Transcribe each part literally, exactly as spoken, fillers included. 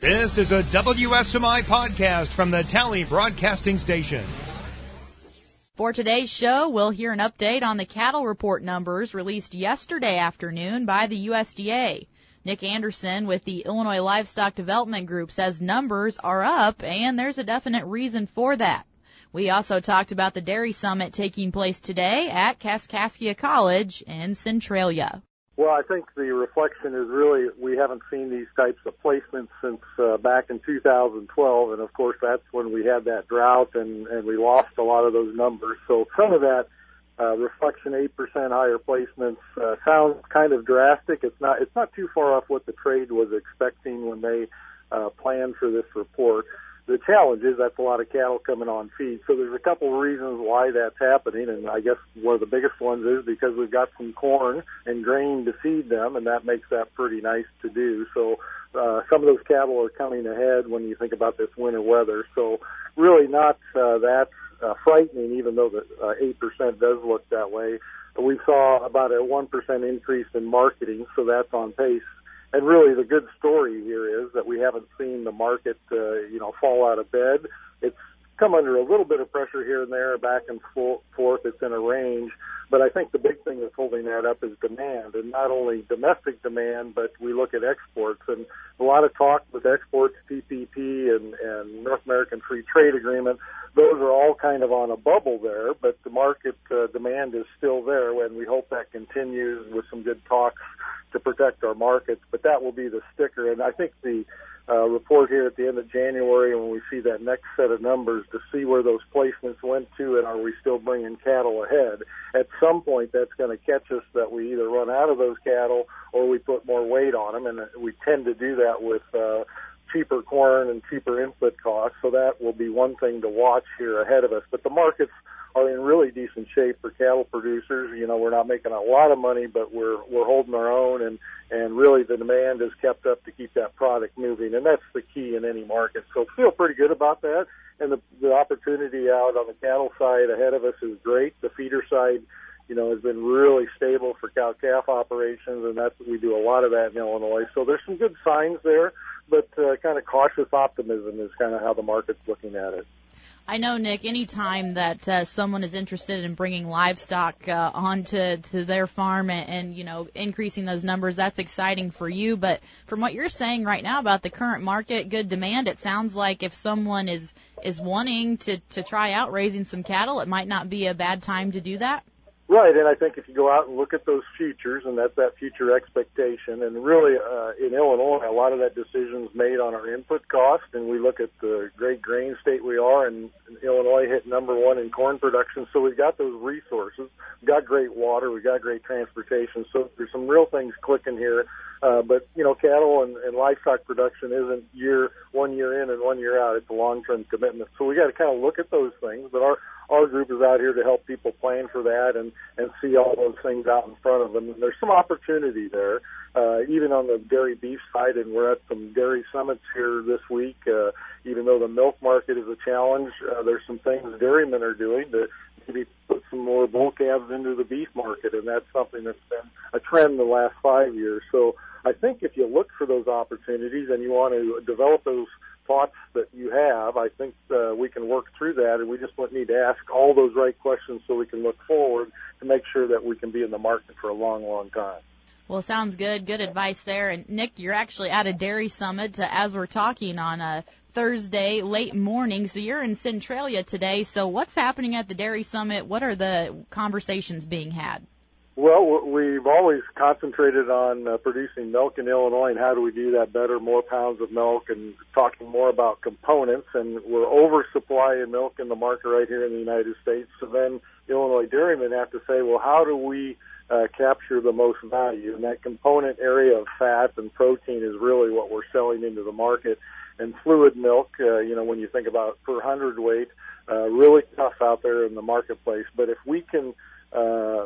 This is a W S M I podcast from the Tally Broadcasting Station. For today's show, we'll hear an update on the cattle report numbers released yesterday afternoon by the U S D A. Nick Anderson with the Illinois Livestock Development Group says numbers are up, and there's a definite reason for that. We also talked about the Dairy Summit taking place today at Kaskaskia College in Centralia. Well, I think the reflection is really we haven't seen these types of placements since uh, back in two thousand twelve, and of course that's when we had that drought and, and we lost a lot of those numbers. So some of that uh, reflection, eight percent higher placements, uh, sounds kind of drastic. It's not. It's not too far off what the trade was expecting when they uh, planned for this report. The challenge is that's a lot of cattle coming on feed. So there's a couple of reasons why that's happening, and I guess one of the biggest ones is because we've got some corn and grain to feed them, and that makes that pretty nice to do. So uh, some of those cattle are coming ahead when you think about this winter weather. So really not uh, that uh, frightening, even though the uh, eight percent does look that way. But we saw about a one percent increase in marketing, so that's on pace. And really the good story here is that we haven't seen the market, uh, you know, fall out of bed. It's come under a little bit of pressure here and there, back and forth. It's in a range. But I think the big thing that's holding that up is demand, and not only domestic demand, but we look at exports. And a lot of talk with exports, T P P and, and North American Free Trade Agreement. Those are all kind of on a bubble there, but the market uh, demand is still there, and we hope that continues with some good talks to protect our markets. But that will be the sticker. And I think the uh, report here at the end of January, when we see that next set of numbers, to see where those placements went to and are we still bringing cattle ahead, at some point that's going to catch us that we either run out of those cattle or we put more weight on them, and we tend to do that with uh, cheaper corn and cheaper input costs. So that will be one thing to watch here ahead of us. But the markets are in really decent shape for cattle producers. You know, we're not making a lot of money, but we're we're holding our own, and and really the demand is kept up to keep that product moving, and that's the key in any market. So feel pretty good about that, and the the opportunity out on the cattle side ahead of us is great. The feeder side, you know, has been really stable for cow-calf operations, and that's we do a lot of that in Illinois. So there's some good signs there, but uh, kind of cautious optimism is kind of how the market's looking at it. I know, Nick, any time that uh, someone is interested in bringing livestock uh, onto to their farm and, and, you know, increasing those numbers, that's exciting for you. But from what you're saying right now about the current market, good demand, it sounds like if someone is, is wanting to, to try out raising some cattle, it might not be a bad time to do that. Right, and I think if you go out and look at those futures, and that's that future expectation, and really uh, in Illinois, a lot of that decision is made on our input cost, and we look at the great grain state we are, and Illinois hit number one in corn production, so we've got those resources, we've got great water, we've got great transportation, so there's some real things clicking here. Uh, but, you know, cattle and, and livestock production isn't year, one year in and one year out. It's a long-term commitment. So we got to kind of look at those things. But our, our group is out here to help people plan for that and, and see all those things out in front of them. And there's some opportunity there, uh, even on the dairy beef side. And we're at some dairy summits here this week. Uh, even though the milk market is a challenge, uh, there's some things dairymen are doing to maybe put some more bull calves into the beef market. And that's something that's been a trend the last five years. So I think if you look for those opportunities and you want to develop those thoughts that you have, I think uh, we can work through that, and we just need to ask all those right questions so we can look forward to make sure that we can be in the market for a long, long time. Well, sounds good. Good advice there. And, Nick, you're actually at a Dairy Summit uh, as we're talking on a Thursday late morning, so you're in Centralia today. So what's happening at the Dairy Summit? What are the conversations being had? Well, we've always concentrated on uh, producing milk in Illinois and how do we do that better, more pounds of milk, and talking more about components. And we're oversupplying milk in the market right here in the United States. So then Illinois dairymen have to say, well, how do we uh, capture the most value? And that component area of fat and protein is really what we're selling into the market. And fluid milk, uh, you know, when you think about per hundredweight, uh, really tough out there in the marketplace. But if we can uh,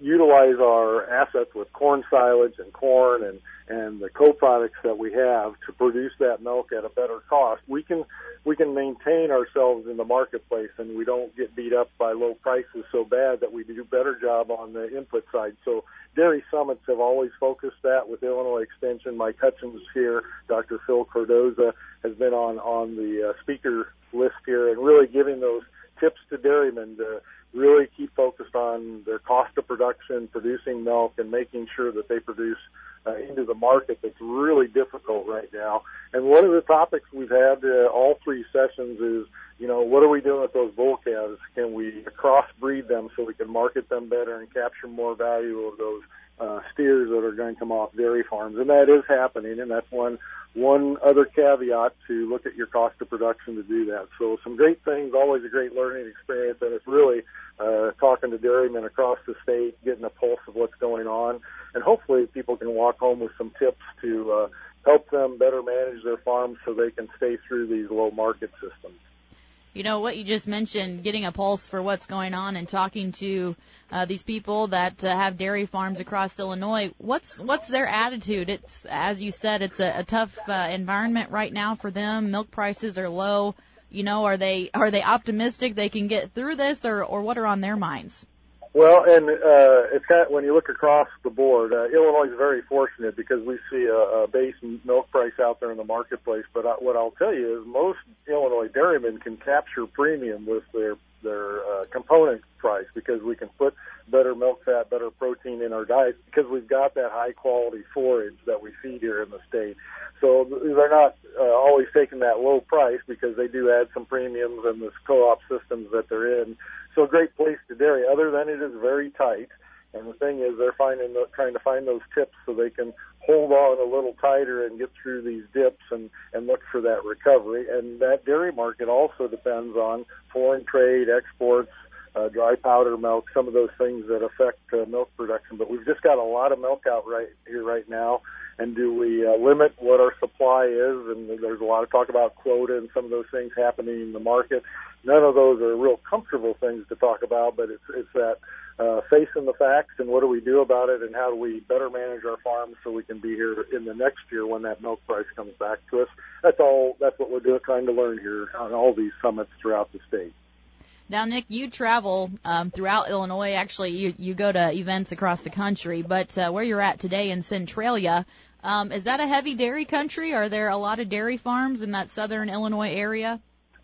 utilize our assets with corn silage and corn and, and the co-products that we have to produce that milk at a better cost, we can we can maintain ourselves in the marketplace, and we don't get beat up by low prices so bad that we do a better job on the input side. So Dairy Summits have always focused that with Illinois Extension. Mike Hutchins here, Doctor Phil Cardoza has been on, on the uh, speaker list here, and really giving those tips to dairymen to really keep focused on their cost of production, producing milk, and making sure that they produce uh, into the market that's really difficult right now. And one of the topics we've had uh, all three sessions is, you know, what are we doing with those bull calves? Can we crossbreed them so we can market them better and capture more value of those uh, steers that are going to come off dairy farms? And that is happening, and that's one one other caveat to look at your cost of production to do that. So some great things, always a great learning experience, and it's really uh, talking to dairymen across the state, getting a pulse of what's going on, and hopefully people can walk home with some tips to uh, help them better manage their farms so they can stay through these low market systems. You know, what you just mentioned, getting a pulse for what's going on and talking to uh, these people that uh, have dairy farms across Illinois, what's what's their attitude? It's, as you said, it's a, a tough uh, environment right now for them. Milk prices are low. You know, are they are they optimistic they can get through this, or, or what are on their minds? Well, and uh, it's kind of, when you look across the board, uh, Illinois is very fortunate because we see a, a base milk price out there in the marketplace. But I, what I'll tell you is most Illinois dairymen can capture premium with their their uh, component price because we can put better milk fat, better protein in our diets because we've got that high quality forage that we feed here in the state. So they're not uh, always taking that low price because they do add some premiums and the co-op systems that they're in. So a great place to dairy, other than it is very tight. And the thing is, they're finding trying to find those tips so they can hold on a little tighter and get through these dips and, and look for that recovery. And that dairy market also depends on foreign trade, exports, uh, dry powder milk, some of those things that affect uh, milk production. But we've just got a lot of milk out right here right now. And do we uh, limit what our supply is? And there's a lot of talk about quota and some of those things happening in the market. None of those are real comfortable things to talk about, but it's it's that uh, facing the facts and what do we do about it and how do we better manage our farms so we can be here in the next year when that milk price comes back to us. That's all. That's what we're doing, trying to learn here on all these summits throughout the state. Now, Nick, you travel um, throughout Illinois. Actually, you, you go to events across the country, but uh, where you're at today in Centralia, um, is that a heavy dairy country? Are there a lot of dairy farms in that southern Illinois area?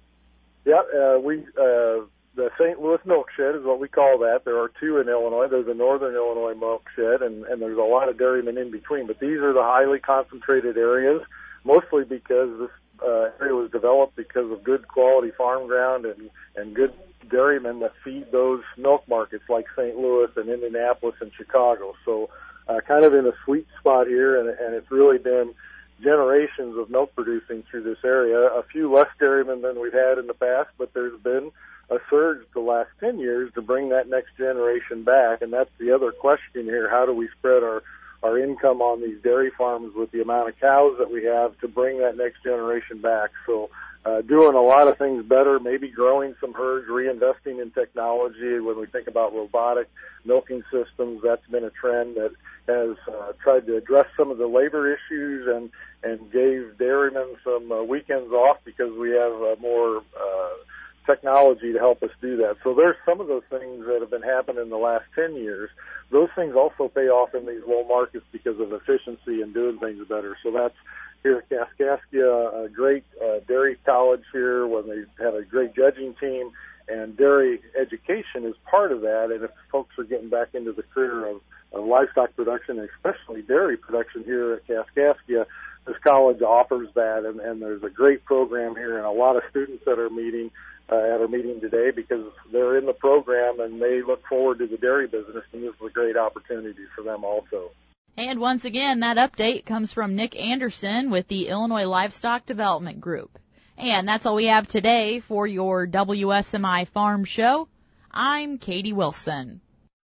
Yeah, uh, we uh, the Saint Louis Milk Shed is what we call that. There are two in Illinois. There's a Northern Illinois Milk Shed, and, and there's a lot of dairymen in between. But these are the highly concentrated areas, mostly because this uh, area was developed because of good quality farm ground and, and good dairymen that feed those milk markets like Saint Louis and Indianapolis and Chicago. So uh, kind of in a sweet spot here, and, and it's really been generations of milk producing through this area. A few less dairymen than we've had in the past, but there's been a surge the last ten years to bring that next generation back, and that's the other question here. How do we spread our, our income on these dairy farms with the amount of cows that we have to bring that next generation back? So uh, doing a lot of things better, maybe growing some herds, reinvesting in technology. When we think about robotic milking systems, that's been a trend that has uh, tried to address some of the labor issues and, and gave dairymen some uh, weekends off because we have uh, more uh, technology to help us do that. So there's some of those things that have been happening in the last ten years. Those things also pay off in these low markets because of efficiency and doing things better. So that's here at Kaskaskia, a great uh, dairy college here when they have a great judging team, and dairy education is part of that. And if folks are getting back into the career of, of livestock production, and especially dairy production here at Kaskaskia, this college offers that, and, and there's a great program here and a lot of students that are meeting uh, at our meeting today because they're in the program and they look forward to the dairy business, and this is a great opportunity for them also. And once again, that update comes from Nick Anderson with the Illinois Livestock Development Group. And that's all we have today for your W S M I Farm Show. I'm Katie Wilson.